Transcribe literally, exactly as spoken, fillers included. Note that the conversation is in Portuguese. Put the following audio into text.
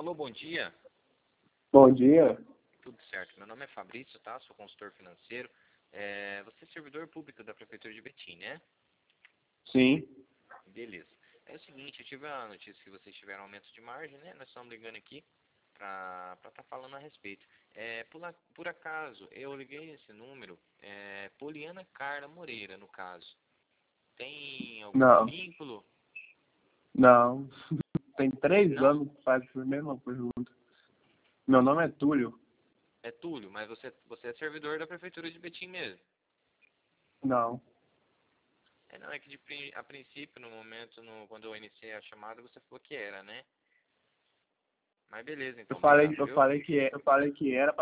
Alô, bom dia. Bom dia. Tudo certo. Meu nome é Fabrício, tá? Sou consultor financeiro. É, você é servidor público da Prefeitura de Betim, né? Sim. Beleza. É o seguinte, eu tive a notícia que vocês tiveram aumento de margem, né? Nós estamos ligando aqui para estar tá falando a respeito. É, por, a- por acaso, eu liguei esse número, é, Poliana Carla Moreira, no caso. Tem algum Não. vínculo? Não. Tem três Não? anos que faz a mesma pergunta. Meu nome é Túlio. É Túlio, mas você, você é servidor da Prefeitura de Betim mesmo. Não. É, não, é que de, pri- a princípio, no momento, no, quando eu iniciei a chamada, você falou que era, né? Mas beleza, Eu então, falei, obrigado, eu viu? falei que, é- eu falei que era